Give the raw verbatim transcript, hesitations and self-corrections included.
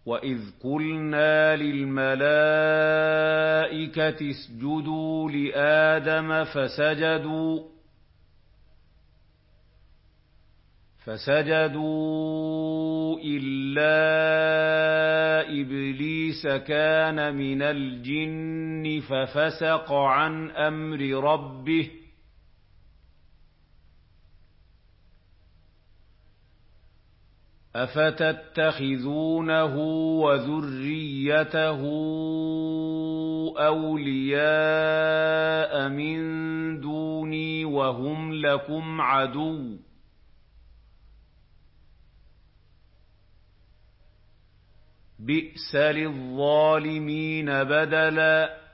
وَإِذْ قُلْنَا لِلْمَلَائِكَةِ اسْجُدُوا لِآدَمَ فَسَجَدُوا فَسَجَدُوا إِلَّا إِبْلِيسَ كَانَ مِنَ الْجِنِّ فَفَسَقَ عَنْ أَمْرِ رَبِّهِ. أَفَتَتَّخِذُونَهُ وَذُرِّيَّتَهُ أَوْلِيَاءَ مِن دُونِي وَهُمْ لَكُمْ عَدُوٌّ ۚ بِئْسَ لِلظَّالِمِينَ بَدَلًا